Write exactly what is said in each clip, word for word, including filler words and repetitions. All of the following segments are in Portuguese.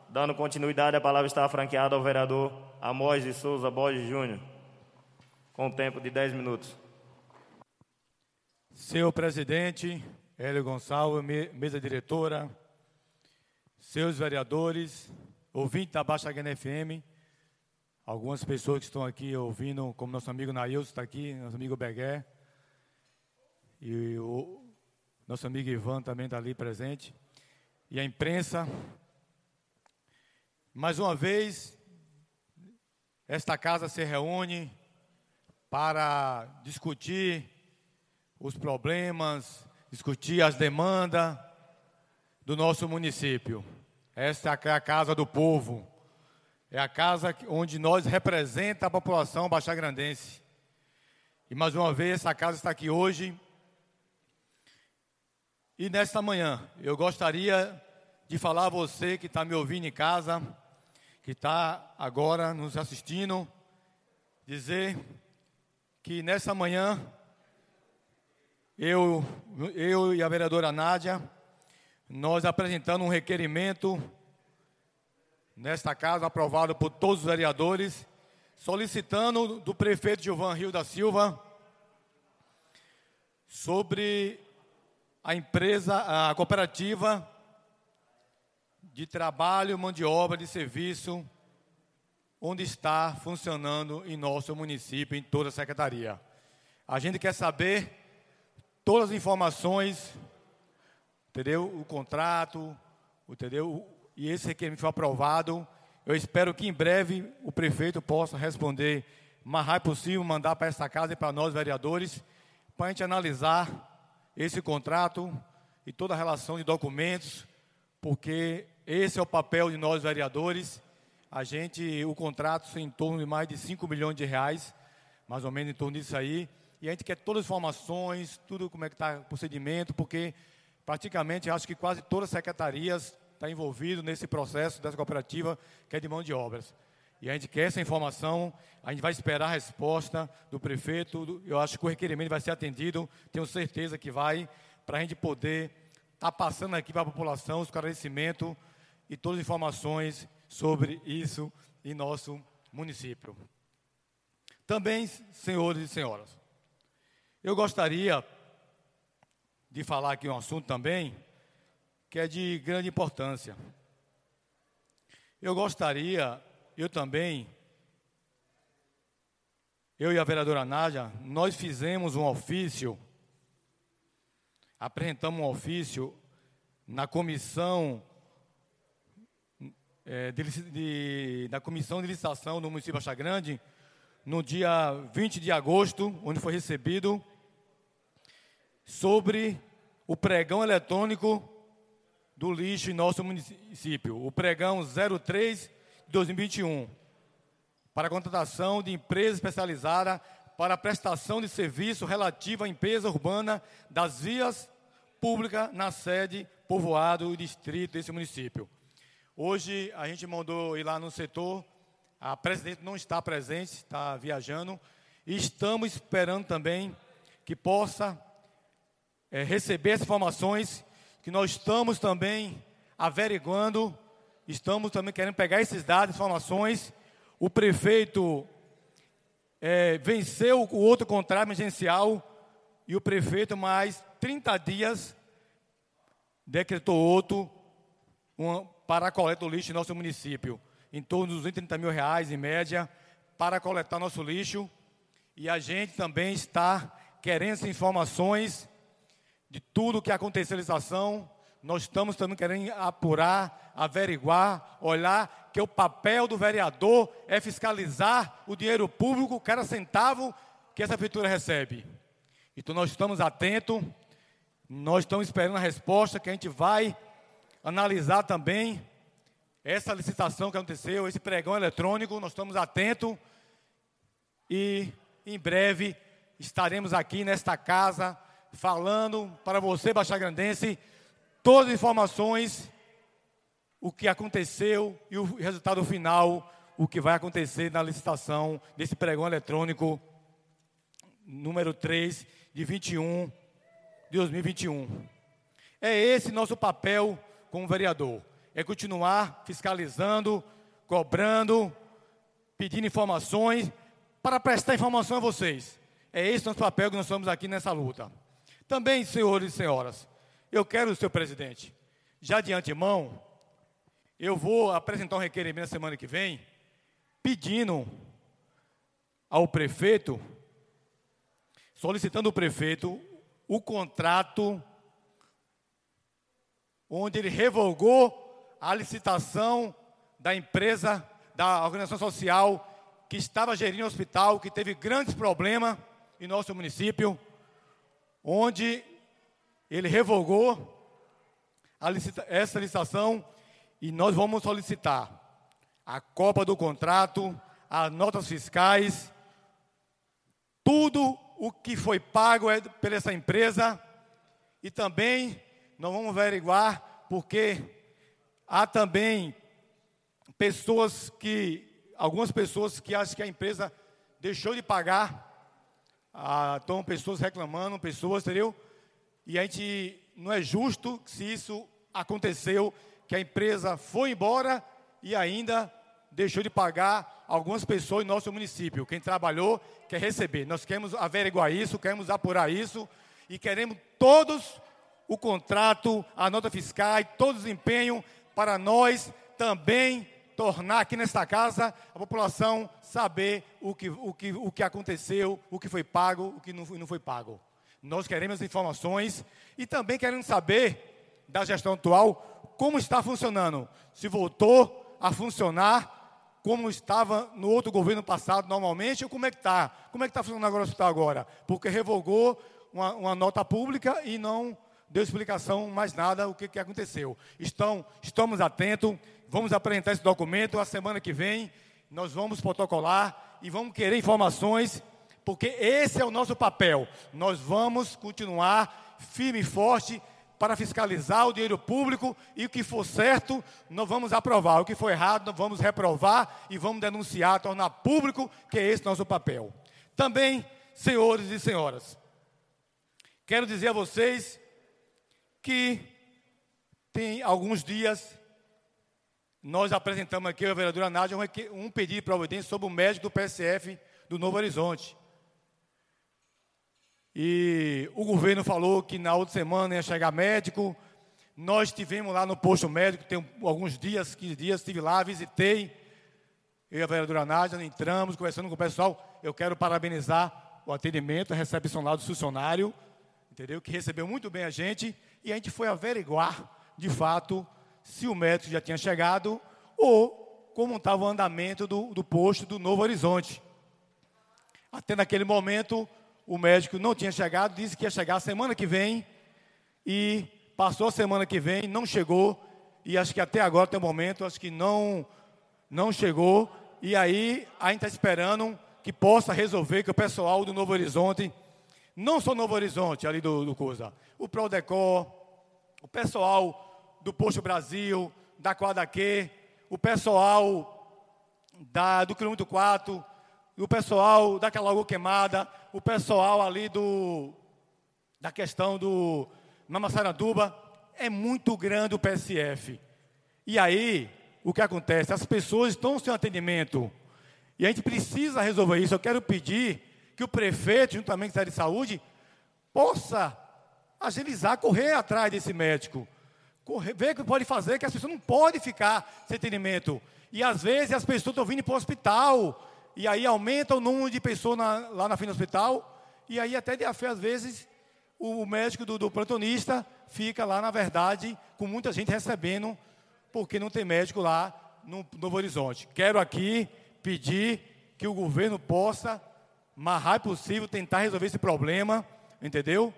Dando continuidade, a palavra está franqueada ao vereador Amós de Souza Borges Júnior, com um tempo de dez minutos. Senhor presidente, Hélio Gonçalves, mesa diretora, seus vereadores, ouvintes da Baixa Grande F M, algumas pessoas que estão aqui ouvindo, como nosso amigo Nailson está aqui, nosso amigo Begué, e o nosso amigo Ivan também está ali presente, e a imprensa. Mais uma vez, esta casa se reúne para discutir os problemas, discutir as demandas do nosso município. Esta é a casa do povo, é a casa onde nós representamos a população baixagrandense. E mais uma vez, essa casa está aqui hoje. E nesta manhã, eu gostaria de falar a você que está me ouvindo em casa, que está agora nos assistindo, dizer que nessa manhã, eu, eu e a vereadora Nádia, nós apresentamos um requerimento nesta casa, aprovado por todos os vereadores, solicitando do prefeito Gilvan Rio da Silva sobre a empresa, a cooperativa de trabalho, mão de obra, de serviço, onde está funcionando em nosso município, em toda a secretaria. A gente quer saber todas as informações, entendeu? O contrato, entendeu? E esse requerimento foi aprovado. Eu espero que em breve o prefeito possa responder o mais rápido possível, mandar para essa casa e para nós, vereadores, para a gente analisar esse contrato e toda a relação de documentos, porque esse é o papel de nós, vereadores. A gente, o contrato é em torno de mais de cinco milhões de reais, mais ou menos em torno disso aí, e a gente quer todas as informações, tudo como é que está o procedimento, porque praticamente acho que quase todas as secretarias estão envolvidas nesse processo dessa cooperativa que é de mão de obras. E a gente quer essa informação, a gente vai esperar a resposta do prefeito, eu acho que o requerimento vai ser atendido, tenho certeza que vai, para a gente poder estar passando aqui para a população os esclarecimentos e todas as informações sobre isso em nosso município. Também, senhores e senhoras, eu gostaria de falar aqui um assunto também que é de grande importância. Eu gostaria, eu também, eu e a vereadora Nádia, nós fizemos um ofício, apresentamos um ofício na comissão é, de, de, da comissão de licitação do município de Baixa Grande, no dia vinte de agosto, onde foi recebido, sobre o pregão eletrônico do lixo em nosso município, o pregão zero três de dois mil e vinte e um, para a contratação de empresa especializada para a prestação de serviço relativo à limpeza urbana das vias públicas na sede, povoado e distrito desse município. Hoje a gente mandou ir lá no setor, a presidente não está presente, está viajando, e estamos esperando também que possa é, receber essas informações, que nós estamos também averiguando, estamos também querendo pegar esses dados, informações. O prefeito é, venceu o outro contrato emergencial e o prefeito, mais trinta dias, decretou outro uma, para a coleta do lixo em nosso município, em torno dos duzentos e trinta mil reais, em média, para coletar nosso lixo. E a gente também está querendo essas informações de tudo o que aconteceu na licitação. Nós estamos também querendo apurar, averiguar, olhar que o papel do vereador é fiscalizar o dinheiro público, cada centavo que essa prefeitura recebe. Então nós estamos atentos, nós estamos esperando a resposta, que a gente vai analisar também essa licitação que aconteceu, esse pregão eletrônico. Nós estamos atentos e em breve estaremos aqui nesta casa falando para você, baixagrandense, todas as informações, o que aconteceu e o resultado final, o que vai acontecer na licitação desse pregão eletrônico número três de vinte e um de dois mil e vinte e um. É esse nosso papel como vereador, é continuar fiscalizando, cobrando, pedindo informações, para prestar informação a vocês. É esse o nosso papel que nós estamos aqui nessa luta. Também, senhores e senhoras, eu quero, senhor presidente, já de antemão, eu vou apresentar um requerimento na semana que vem, pedindo ao prefeito, solicitando ao prefeito o contrato onde ele revogou a licitação da empresa, da organização social que estava gerindo o hospital, que teve grandes problemas em nosso município, onde ele revogou a licita- essa licitação, e nós vamos solicitar a cópia do contrato, as notas fiscais, tudo o que foi pago é por essa empresa, e também nós vamos averiguar, porque há também pessoas que, algumas pessoas que acham que a empresa deixou de pagar, ah, estão pessoas reclamando, pessoas, entendeu? E a gente, não é justo se isso aconteceu, que a empresa foi embora e ainda deixou de pagar algumas pessoas em nosso município. Quem trabalhou quer receber. Nós queremos averiguar isso, queremos apurar isso e queremos todos o contrato, a nota fiscal, todo o desempenho para nós também tornar aqui nesta casa a população saber o que, o que, o que aconteceu, o que foi pago, o que não, não foi pago. Nós queremos informações e também queremos saber da gestão atual como está funcionando, se voltou a funcionar como estava no outro governo passado normalmente, ou como é que está? Como é que está funcionando agora o hospital agora? Porque revogou uma, uma nota pública e não deu explicação mais nada o que, que aconteceu. Estão, estamos atentos, vamos apresentar esse documento, a semana que vem nós vamos protocolar e vamos querer informações, porque esse é o nosso papel. Nós vamos continuar firme e forte para fiscalizar o dinheiro público, e o que for certo, nós vamos aprovar. O que for errado, nós vamos reprovar e vamos denunciar, tornar público, que é esse nosso papel. Também, senhores e senhoras, quero dizer a vocês que tem alguns dias, nós apresentamos aqui, a vereadora Nádia, um, um pedido de providência sobre o médico do P S F do Novo Horizonte. E o governo falou que na outra semana ia chegar médico. Nós estivemos lá no posto médico, tem alguns dias, quinze dias, estive lá, visitei. Eu e a vereadora Nádia, entramos, conversando com o pessoal. Eu quero parabenizar o atendimento, a recepção lá do funcionário, entendeu? Que recebeu muito bem a gente. E a gente foi averiguar, de fato, se o médico já tinha chegado ou como estava o andamento do, do posto do Novo Horizonte. Até naquele momento, o médico não tinha chegado, disse que ia chegar semana que vem, e passou a semana que vem, não chegou, e acho que até agora, até o momento, acho que não, não chegou, e aí a gente está esperando que possa resolver, que o pessoal do Novo Horizonte, não só Novo Horizonte, ali do, do Coisa, o Prodecor, o pessoal do Posto Brasil, da Quadaque, o pessoal da, do quilômetro quatro, o pessoal daquela Lagoa Queimada, o pessoal ali do, da questão do Mamassaranduba, é muito grande o P S F. E aí, o que acontece? As pessoas estão sem atendimento, e a gente precisa resolver isso. Eu quero pedir que o prefeito, juntamente com a Secretaria de Saúde, possa agilizar, correr atrás desse médico, correr, ver o que pode fazer, que as pessoas não podem ficar sem atendimento. E às vezes as pessoas estão vindo para o hospital, e aí aumenta o número de pessoas na, lá na frente do hospital, e aí até de a fé, às vezes, o médico do, do plantonista fica lá, na verdade, com muita gente recebendo, porque não tem médico lá no Novo Horizonte. Quero aqui pedir que o governo possa, o mais rápido possível, tentar resolver esse problema, entendeu?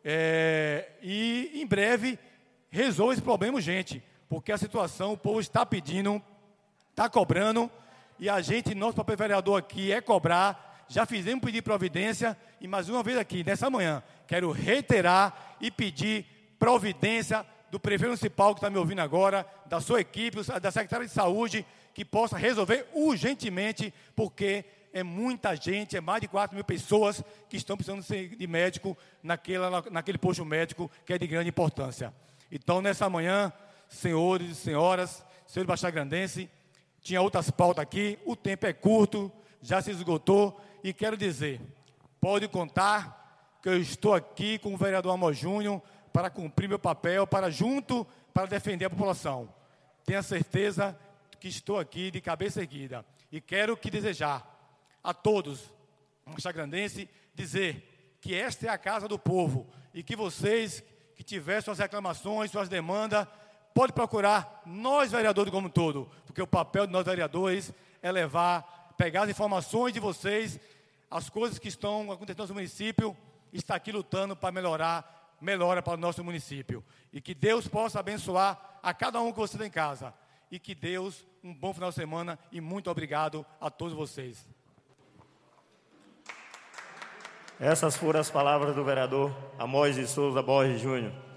É, e, em breve, resolva esse problema, gente, porque a situação, o povo está pedindo, está cobrando, e a gente, nosso papel vereador aqui é cobrar. Já fizemos pedido de providência, e mais uma vez aqui, nessa manhã, quero reiterar e pedir providência do prefeito municipal que está me ouvindo agora, da sua equipe, da secretária de saúde, que possa resolver urgentemente, porque é muita gente, é mais de quatro mil pessoas que estão precisando de médico naquela, naquele posto médico que é de grande importância. Então, nessa manhã, senhores e senhoras, senhor Baixada Grandense. Tinha outras pautas aqui, o tempo é curto, já se esgotou, e quero dizer, pode contar que eu estou aqui com o vereador Amós Júnior para cumprir meu papel, para junto, para defender a população. Tenha certeza que estou aqui de cabeça erguida. E quero que desejar a todos, baixagrandense, dizer que esta é a casa do povo e que vocês que tiverem suas reclamações, suas demandas, pode procurar nós, vereadores, como um todo, porque o papel de nós, vereadores, é levar, pegar as informações de vocês, as coisas que estão acontecendo no nosso município, está aqui lutando para melhorar, melhora para o nosso município. E que Deus possa abençoar a cada um que você tem em casa. E que Deus, um bom final de semana e muito obrigado a todos vocês. Essas foram as palavras do vereador Amós de Souza Borges Júnior.